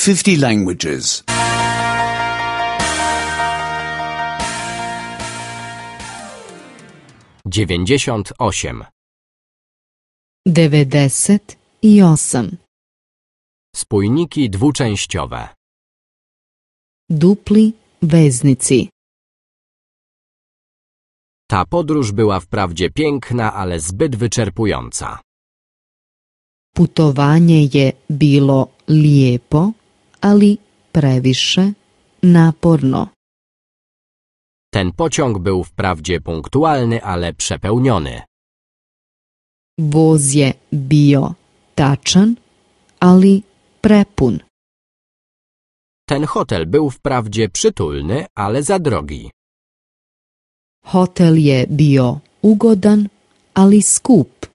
50 languages. 98. 98. Spójniki dwuczęściowe. Dupli veznici. Ta podróż była wprawdzie piękna, ale zbyt wyczerpująca. Putovanje je bilo lijepo, ali previše naporno. Ten pociąg był wprawdzie punktualny, ale przepełniony. Voz je bio tačan, ali prepun. Ten hotel był wprawdzie przytulny, ale za drogi. Hotel je bio ugodan, ali skup.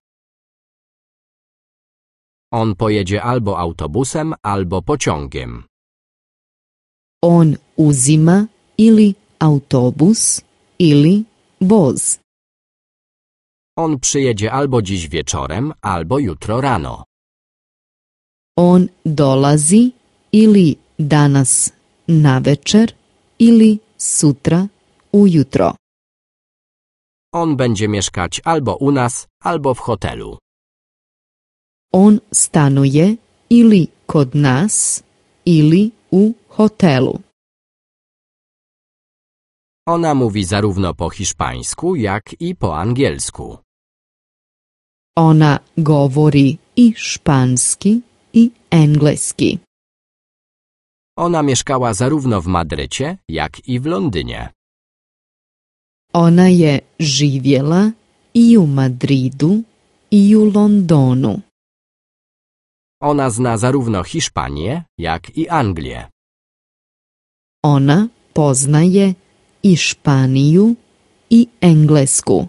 On pojedzie albo autobusem, albo pociągiem. On uzima ili autobus, ili voz. On przyjedzie albo dziś wieczorem, albo jutro rano. On dolazi ili danas navečer, ili sutra ujutro. On będzie mieszkać albo u nas, albo w hotelu. On stanuje ili kod nas, ili u hotelu. Ona mówi zarówno po hiszpańsku, jak i po angielsku. Ona govori i španski i engleski. Ona mieszkała zarówno w Madrycie, jak i w Londynie. Ona je živjela i u Madridu i u Londonu. Ona zna zarówno Hiszpanię, jak i Anglię. Ona poznaje i Španiju i Englesku.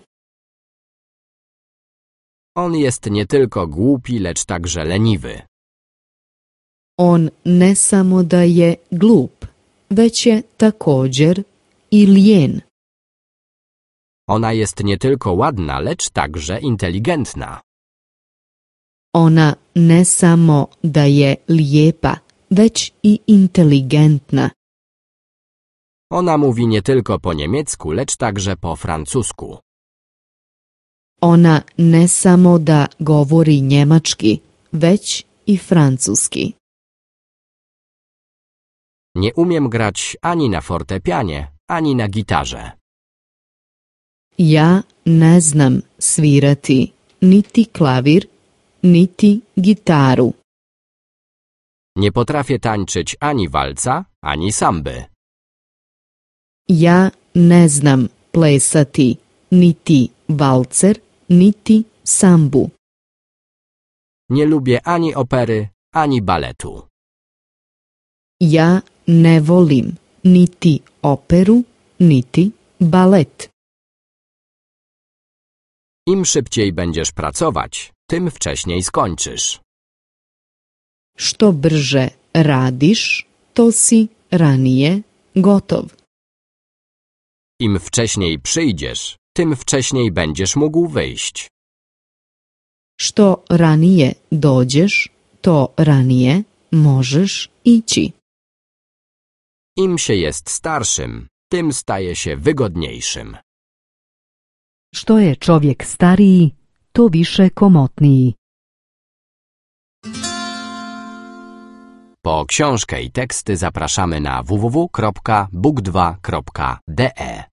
On jest nie tylko głupi, lecz także leniwy. On ne samo da je glup, već je također i lijen. Ona jest nie tylko ładna, lecz także inteligentna. Ona ne samo da je lijepa, već i inteligentna. Ona mówi nie tylko po niemiecku, lecz także po francusku. Ona ne samo da govori njemački, već i francuski. Nie umiem grać ani na fortepianie, ani na gitarze. Ja ne znam svirati niti klavir, niti gitaru. Nie potrafię tańczyć ani walca, ani samby. Ja ne znam plesati niti valcer, niti sambu. Nie lubię ani opery, ani baletu. Ja ne volim niti operu, niti balet. Im szybciej będziesz pracować, tym wcześniej skończysz. Što brže radiš, to si ranije gotov. Im wcześniej przyjdziesz, tym wcześniej będziesz mógł wyjść. Što ranije dođeš, to ranije možeš ići. Im się jest starszym, tym staje się wygodniejszym. Što je čovjek stariji, to više komotniji. Po książkę i teksty zapraszamy na www.book2.de.